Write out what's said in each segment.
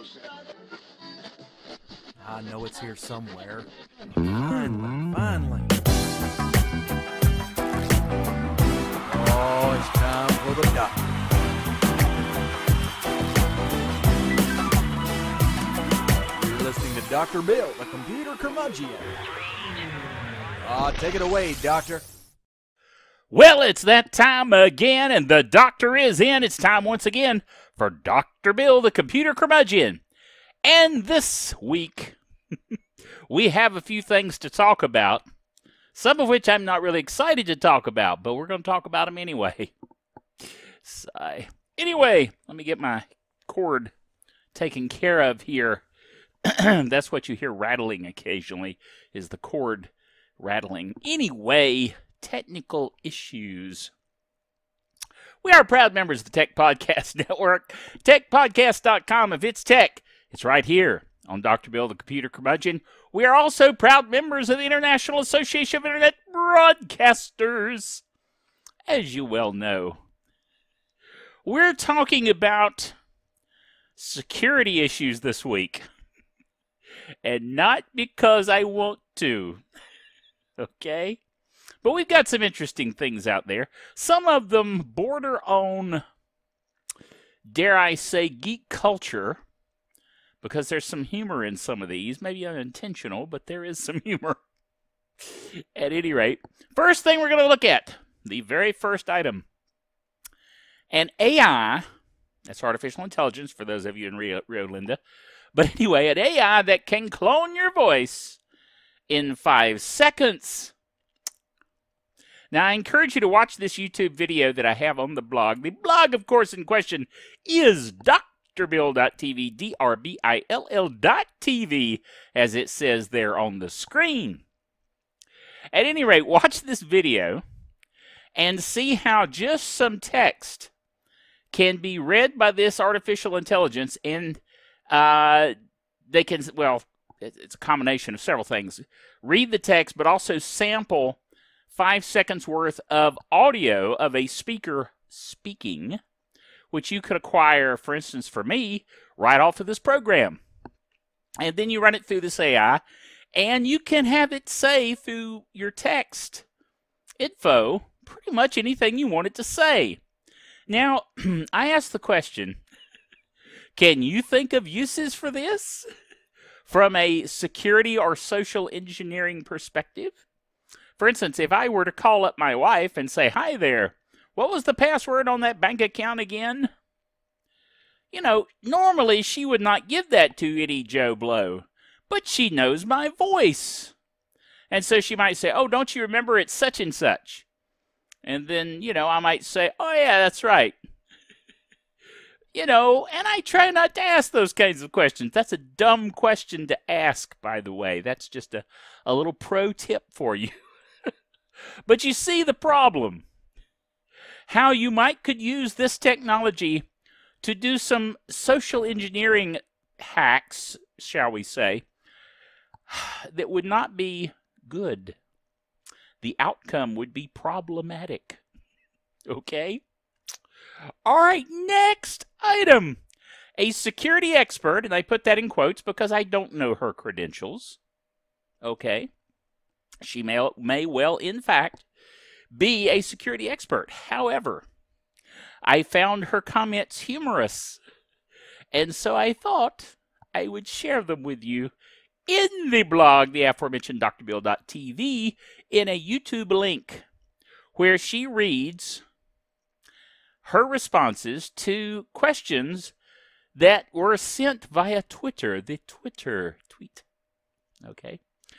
I know it's here somewhere. Finally. Oh, it's time for the doctor. You're listening to Dr. Bill, the computer curmudgeon. Take it away, Doctor. Well, it's that time again, and the doctor is in. It's time once again for Dr. Bill, the computer curmudgeon. And this week, we have a few things to talk about, some of which I'm not really excited to talk about, but we're going to talk about them anyway. Anyway, let me get my cord taken care of here. That's what you hear rattling occasionally, is the cord rattling. Anyway, technical issues. We are proud members of the Tech Podcast Network. TechPodcast.com. If it's tech, it's right here on Dr. Bill, the computer curmudgeon. We are also proud members of the International Association of Internet Broadcasters. As you well know, we're talking about security issues this week. And not because I want to. Okay? But we've got some interesting things out there. Some of them border on, dare I say, geek culture. Because there's some humor in some of these. Maybe unintentional, but there is some humor. At any rate, first thing we're going to look at, the very first item. An AI, that's artificial intelligence for those of you in Rio Linda. But anyway, an AI that can clone your voice in 5 seconds. Now, I encourage you to watch this YouTube video that I have on the blog. The blog, of course, in question is drbill.tv, drbill.tv, as it says there on the screen. At any rate, watch this video and see how just some text can be read by this artificial intelligence, and they can, well, it's a combination of several things. Read the text, but also sample 5 seconds worth of audio of a speaker speaking, which you could acquire, for instance, for me, right off of this program. And then you run it through this AI, and you can have it say through your text info pretty much anything you want it to say. Now, I asked the question, can you think of uses for this from a security or social engineering perspective? For instance, if I were to call up my wife and say, "Hi there, what was the password on that bank account again?" You know, normally she would not give that to any Joe Blow, but she knows my voice. And so she might say, "Oh, don't you remember it's such and such?" And then, you know, I might say, "Oh, yeah, that's right." You know, and I try not to ask those kinds of questions. That's a dumb question to ask, by the way. That's just a little pro tip for you. But you see the problem. How you could use this technology to do some social engineering hacks, shall we say, that would not be good. The outcome would be problematic. Okay? All right, next item. A security expert, and I put that in quotes because I don't know her credentials. Okay? She may well, in fact, be a security expert. However, I found her comments humorous, and so I thought I would share them with you in the blog, the aforementioned drbill.tv, in a YouTube link where she reads her responses to questions that were sent via Twitter, the Twitter tweet. Okay.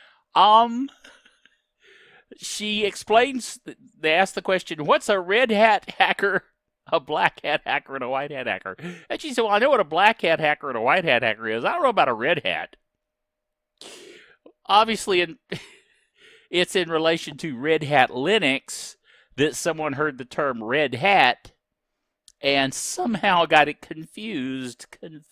She explains, they ask the question, what's a red hat hacker, a black hat hacker, and a white hat hacker? And she said, well, I know what a black hat hacker and a white hat hacker is. I don't know about a red hat. Obviously, it's in relation to Red Hat Linux that someone heard the term red hat and somehow got it confused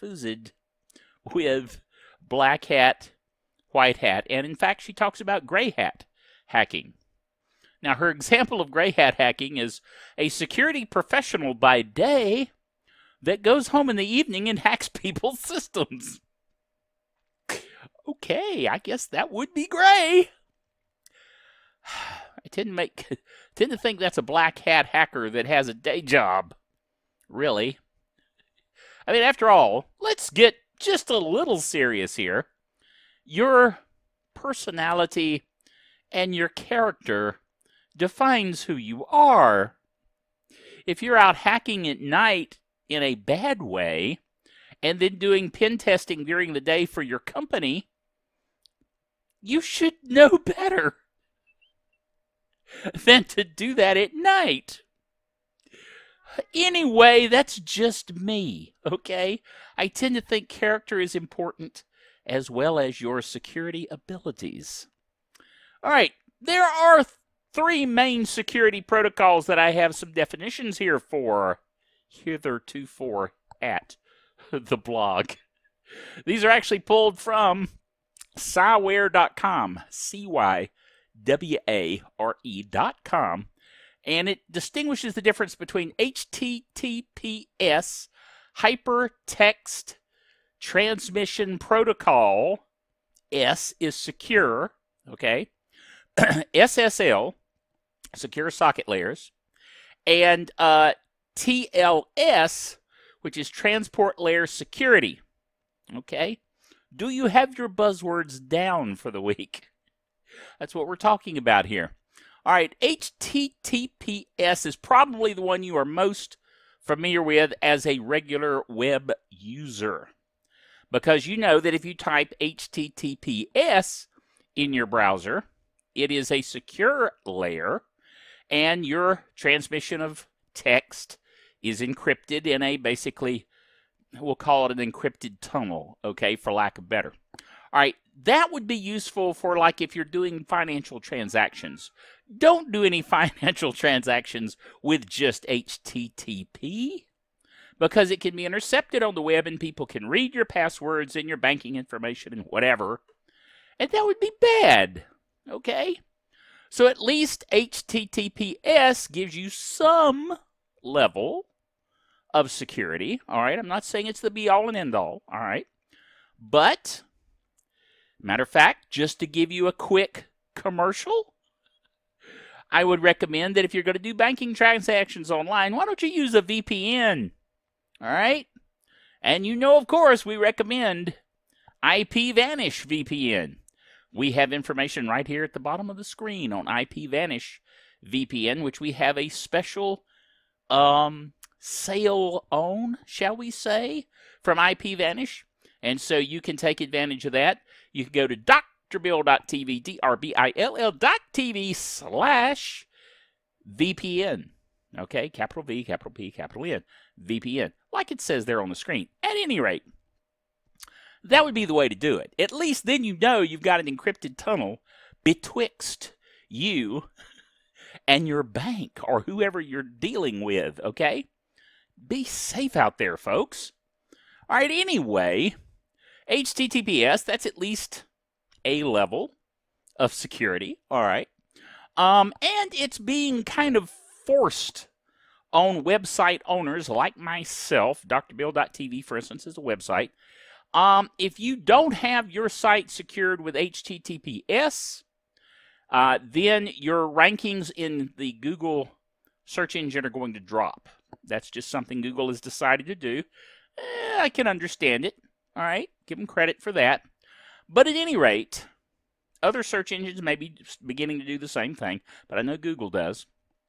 with black hat, white hat. And in fact, she talks about gray hat hacking. Now, her example of gray hat hacking is a security professional by day that goes home in the evening and hacks people's systems. Okay, I guess that would be gray. I tend to think that's a black hat hacker that has a day job. Really. I mean, after all, let's get just a little serious here. Your personality and your character defines who you are. If you're out hacking at night in a bad way and then doing pen testing during the day for your company, you should know better than to do that at night. Anyway, that's just me, okay? I tend to think character is important as well as your security abilities. All right, there are 3 main security protocols that I have some definitions here for, hitherto at the blog. These are actually pulled from cyware.com, CYWARE.com, and it distinguishes the difference between HTTPS, Hypertext Transmission Protocol, S is secure, okay, SSL, secure socket layers, and TLS, which is transport layer security, okay? Do you have your buzzwords down for the week? That's what we're talking about here. All right, HTTPS is probably the one you are most familiar with as a regular web user, because you know that if you type HTTPS in your browser, it is a secure layer, and your transmission of text is encrypted in a basically, we'll call it an encrypted tunnel, okay, for lack of better. All right, that would be useful for like if you're doing financial transactions. Don't do any financial transactions with just HTTP, because it can be intercepted on the web and people can read your passwords and your banking information and whatever, and that would be bad, okay? So at least HTTPS gives you some level of security, all right? I'm not saying it's the be-all and end-all, all right? But, matter of fact, just to give you a quick commercial, I would recommend that if you're going to do banking transactions online, why don't you use a VPN, all right? And you know, of course, we recommend IPVanish VPN. We have information right here at the bottom of the screen on IPVanish VPN, which we have a special sale on, shall we say, from IPVanish. And so you can take advantage of that. You can go to drbill.tv, drbill.tv/VPN. Okay, capital V, capital P, capital N, VPN, like it says there on the screen. At any rate, that would be the way to do it. At least then you know you've got an encrypted tunnel betwixt you and your bank or whoever you're dealing with, okay? Be safe out there, folks. All right, anyway, HTTPS, that's at least a level of security, all right? And it's being kind of forced on website owners like myself. drbill.tv, for instance, is a website. If you don't have your site secured with HTTPS, then your rankings in the Google search engine are going to drop. That's just something Google has decided to do. I can understand it. All right, give them credit for that. But at any rate, other search engines may be beginning to do the same thing, but I know Google does.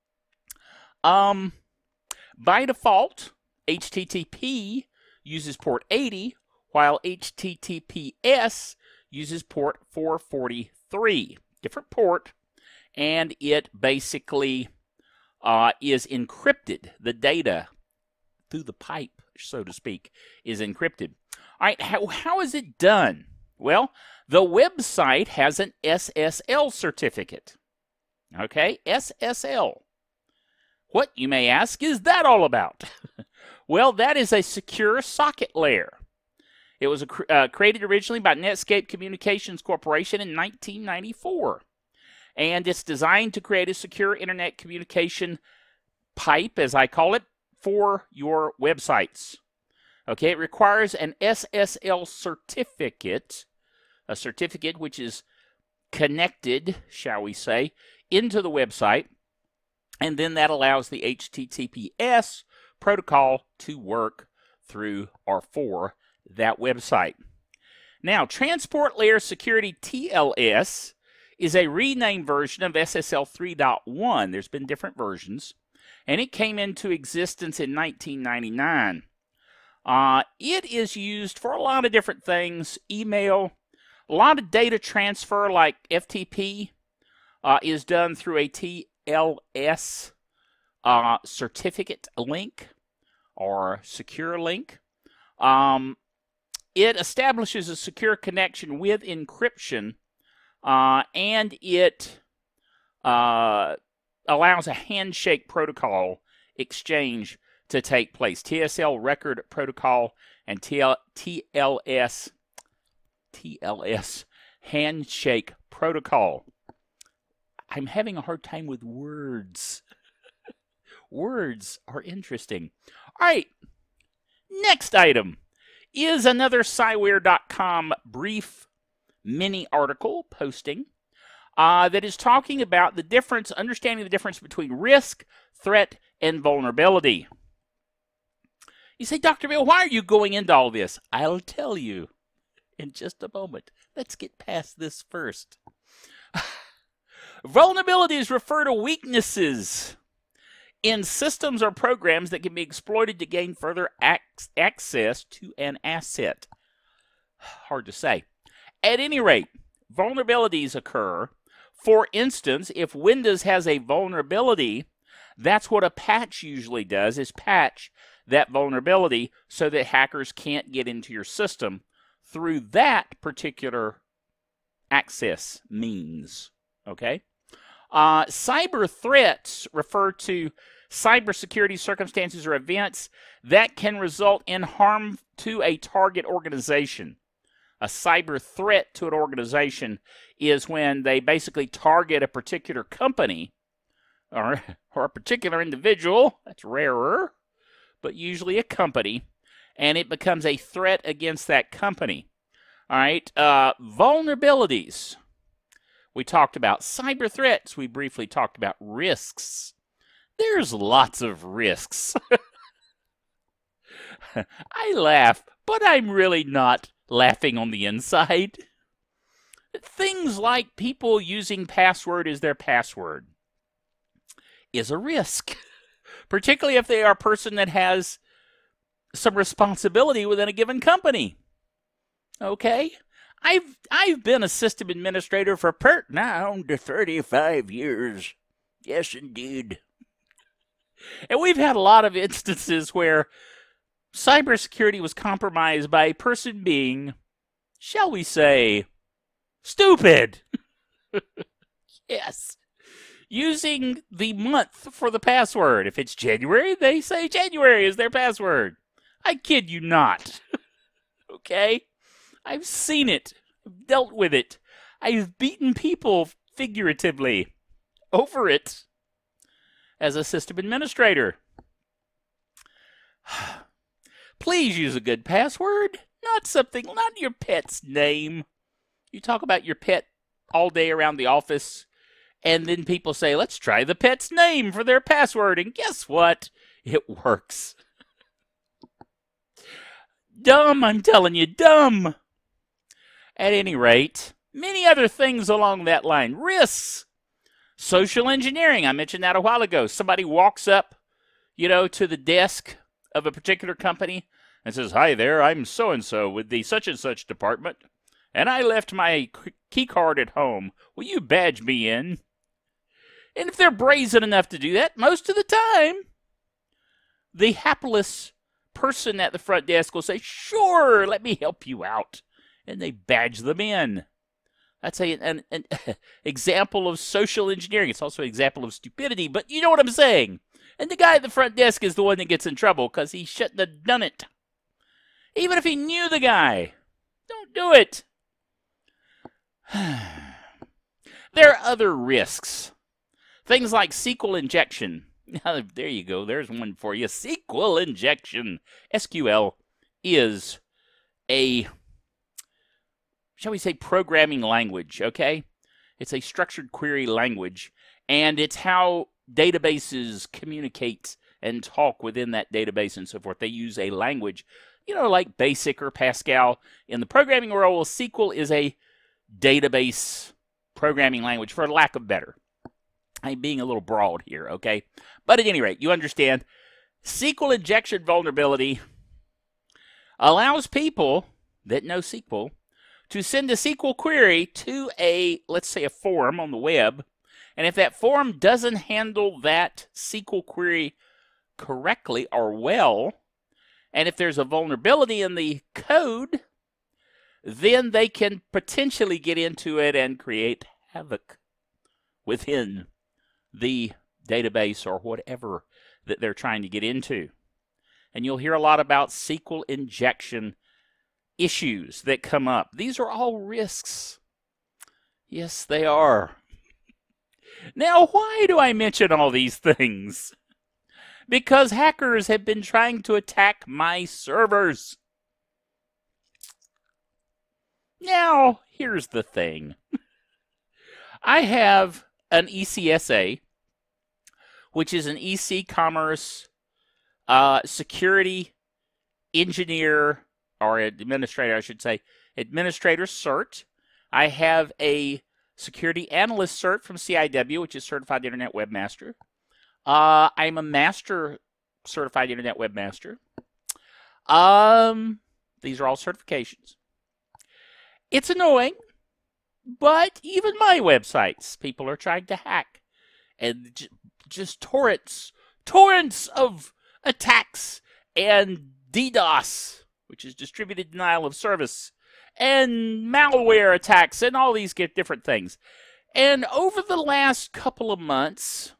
By default, HTTP uses port 80, while HTTPS uses port 443. Different port, and it basically is encrypted. The data through the pipe, so to speak, is encrypted. All right, how is it done? Well, the website has an SSL certificate. Okay, SSL. What, you may ask, is that all about? Well, that is a secure socket layer. It was created originally by Netscape Communications Corporation in 1994. And it's designed to create a secure internet communication pipe, as I call it, for your websites. Okay, it requires an SSL certificate, a certificate which is connected, shall we say, into the website, and then that allows the HTTPS protocol to work through or for that website. Now, Transport Layer Security TLS is a renamed version of SSL 3.1. There's been different versions, and it came into existence in 1999. It is used for a lot of different things. Email, a lot of data transfer like FTP is done through a TLS certificate link or secure link. It establishes a secure connection with encryption, and it allows a handshake protocol exchange to take place. TSL record protocol and TLS handshake protocol. I'm having a hard time with words. Words are interesting. All right, next item is another Cyware.com brief mini article posting that is talking about the difference, understanding the difference between risk, threat, and vulnerability. You say, Dr. Bill, why are you going into all this? I'll tell you in just a moment. Let's get past this first. Vulnerabilities refer to weaknesses in systems or programs that can be exploited to gain further access to an asset. Hard to say. At any rate, vulnerabilities occur. For instance, if Windows has a vulnerability, that's what a patch usually does, is patch that vulnerability so that hackers can't get into your system through that particular access means. Okay? Cyber threats refer to cybersecurity circumstances or events that can result in harm to a target organization. A cyber threat to an organization is when they basically target a particular company or a particular individual. That's rarer, but usually a company, and it becomes a threat against that company. All right, vulnerabilities. We talked about cyber threats. We briefly talked about risks. There's lots of risks. I laugh, but I'm really not laughing on the inside. Things like people using password as their password is a risk, particularly if they are a person that has some responsibility within a given company. Okay? I've been a system administrator for now 35 years. Yes, indeed. And we've had a lot of instances where cybersecurity was compromised by a person being, shall we say, stupid. Yes. Using the month for the password. If it's January, they say January is their password. I kid you not. Okay? I've seen it. I've dealt with it. I've beaten people figuratively over it as a system administrator. Please use a good password, not your pet's name. You talk about your pet all day around the office, and then people say, let's try the pet's name for their password, and guess what? It works. Dumb, I'm telling you, dumb. At any rate, many other things along that line. Risks. Social engineering, I mentioned that a while ago. Somebody walks up, to the desk of a particular company and says, hi there, I'm so-and-so with the such-and-such department, and I left my key card at home. Will you badge me in? And if they're brazen enough to do that, most of the time, the hapless person at the front desk will say, sure, let me help you out. And they badge them in. That's an example of social engineering. It's also an example of stupidity, but you know what I'm saying. And the guy at the front desk is the one that gets in trouble because he shouldn't have done it. Even if he knew the guy. Don't do it. There are other risks. Things like SQL injection. Now, there you go. There's one for you. SQL injection. SQL is a, shall we say, programming language, okay? It's a structured query language, and it's how databases communicate and talk within that database and so forth. They use a language, like BASIC or Pascal. In the programming world, SQL is a database programming language, for lack of better. I'm being a little broad here, okay? But at any rate, you understand, SQL injection vulnerability allows people that know SQL to send a SQL query to let's say a forum on the web, and if that forum doesn't handle that SQL query correctly or well, and if there's a vulnerability in the code, then they can potentially get into it and create havoc within the database or whatever that they're trying to get into. And you'll hear a lot about SQL injection issues that come up. These are all risks. Yes, they are. Now, why do I mention all these things? Because hackers have been trying to attack my servers. Now, here's the thing. I have an ECSA, which is an EC Commerce security engineer, or administrator, I should say, administrator cert. I have a security analyst cert from CIW, which is Certified Internet Webmaster. I'm a master certified Internet Webmaster. These are all certifications. It's annoying, but even my websites, people are trying to hack. And just torrents of attacks and DDoS, which is distributed denial of service, and malware attacks, and all these different things. And over the last couple of months,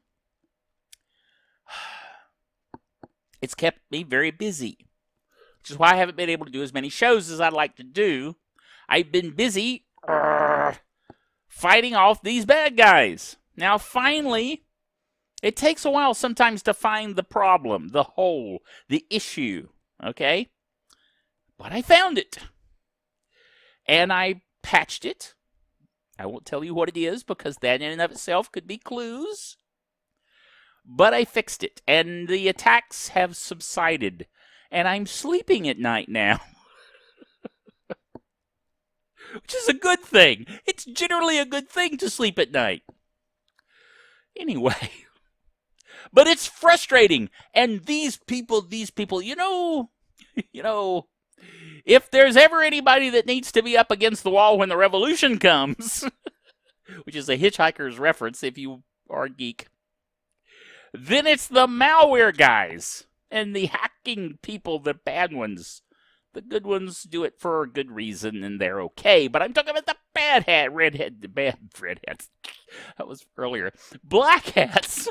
it's kept me very busy, which is why I haven't been able to do as many shows as I'd like to do. I've been busy fighting off these bad guys. Now, finally, it takes a while sometimes to find the problem, the hole, the issue, okay? But I found it. And I patched it. I won't tell you what it is because that in and of itself could be clues. But I fixed it, and the attacks have subsided, and I'm sleeping at night now. Which is a good thing. It's generally a good thing to sleep at night. Anyway. But it's frustrating, and these people, if there's ever anybody that needs to be up against the wall when the revolution comes, which is a Hitchhiker's reference if you are a geek, then it's the malware guys and the hacking people, the bad ones. The good ones do it for a good reason and they're okay, but I'm talking about the bad hats. That was earlier. Black hats.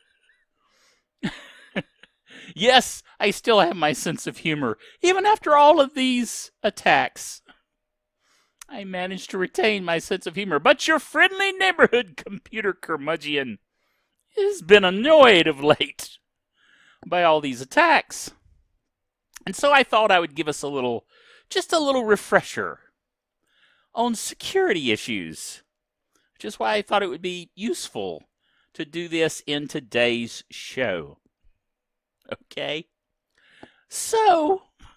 Yes, I still have my sense of humor. Even after all of these attacks, I managed to retain my sense of humor. But your friendly neighborhood computer curmudgeon has been annoyed of late by all these attacks. And so I thought I would give us just a little refresher on security issues, which is why I thought it would be useful to do this in today's show. Okay? So,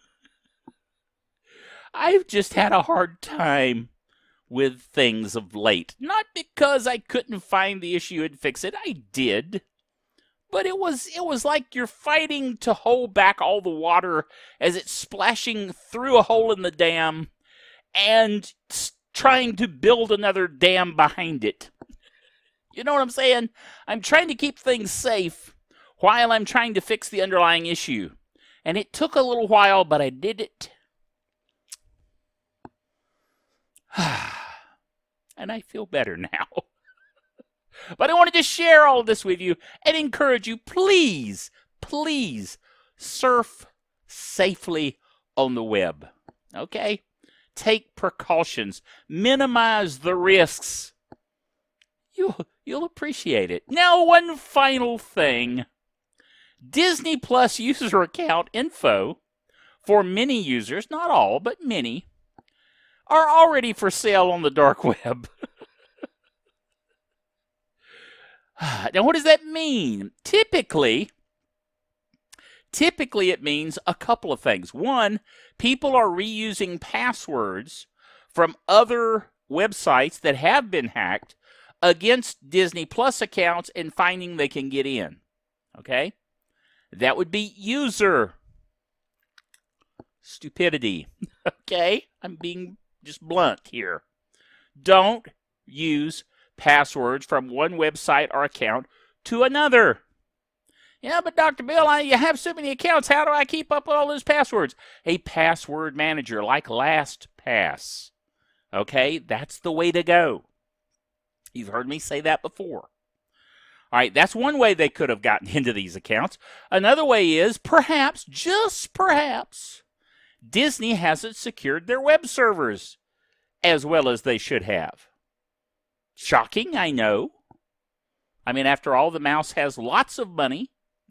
I've just had a hard time with things of late. Not because I couldn't find the issue and fix it. I did. But it was like you're fighting to hold back all the water as it's splashing through a hole in the dam and trying to build another dam behind it. You know what I'm saying? I'm trying to keep things safe while I'm trying to fix the underlying issue. And it took a little while, but I did it. And I feel better now. But I wanted to share all of this with you and encourage you, please, please surf safely on the web. Okay? Take precautions. Minimize the risks. You'll appreciate it. Now, one final thing. Disney Plus user account info for many users, not all, but many, are already for sale on the dark web. Now, what does that mean? Typically, it means a couple of things. One, people are reusing passwords from other websites that have been hacked against Disney Plus accounts and finding they can get in. Okay? That would be user stupidity. Okay? I'm being just blunt here. Don't use passwords from one website or account to another. Yeah, but Dr. Bill, you have so many accounts. How do I keep up with all those passwords? A password manager like LastPass. Okay? That's the way to go. You've heard me say that before. All right, that's one way they could have gotten into these accounts. Another way is, perhaps, just perhaps, Disney hasn't secured their web servers as well as they should have. Shocking, I know. I mean, after all, the mouse has lots of money.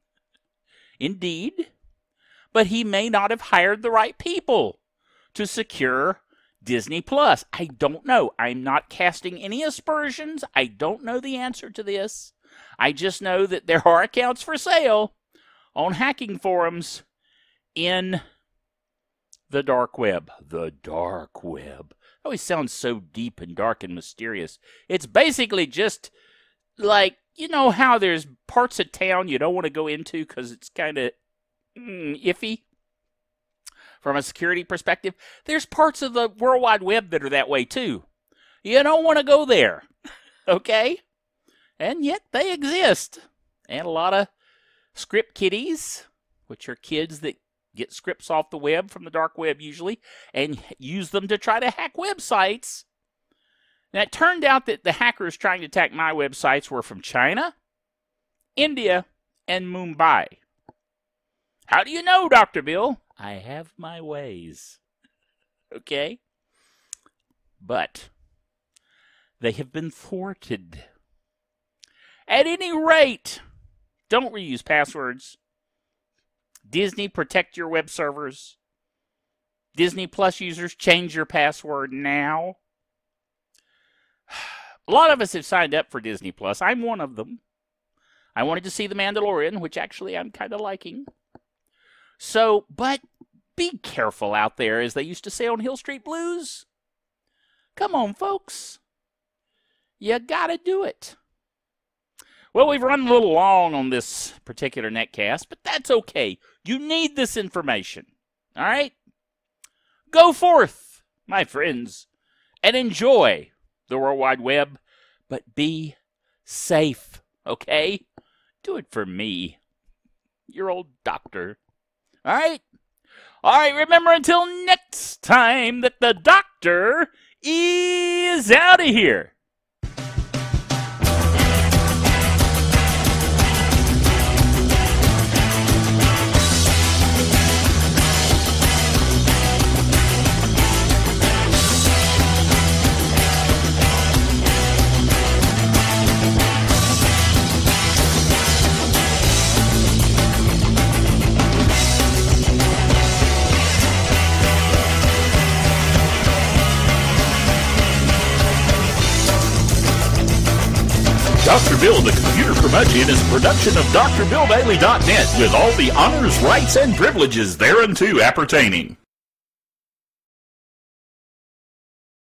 Indeed. But he may not have hired the right people to secure Disney Plus. I don't know. I'm not casting any aspersions. I don't know the answer to this. I just know that there are accounts for sale on hacking forums in the dark web. The dark web. It always sounds so deep and dark and mysterious. It's basically just like, you know how there's parts of town you don't want to go into because it's kind of iffy from a security perspective? There's parts of the World Wide Web that are that way too. You don't want to go there, okay? And yet they exist. And a lot of script kiddies, which are kids that get scripts off the web from the dark web usually, and use them to try to hack websites. Now, it turned out that the hackers trying to attack my websites were from China, India, and Mumbai. How do you know, Dr. Bill? I have my ways. Okay? But they have been thwarted. At any rate, don't reuse passwords. Disney, protect your web servers. Disney Plus users, change your password now. A lot of us have signed up for Disney Plus. I'm one of them. I wanted to see The Mandalorian, which actually I'm kind of liking. So, but be careful out there, as they used to say on Hill Street Blues. Come on, folks. You gotta do it. Well, we've run a little long on this particular netcast, but that's okay. You need this information, all right? Go forth, my friends, and enjoy the World Wide Web, but be safe, okay? Do it for me, your old doctor, all right? All right, remember until next time that the doctor is out of here. Dr. Bill, the Computer Curmudgeon, is a production of DrBillDaily.net with all the honors, rights, and privileges thereunto appertaining.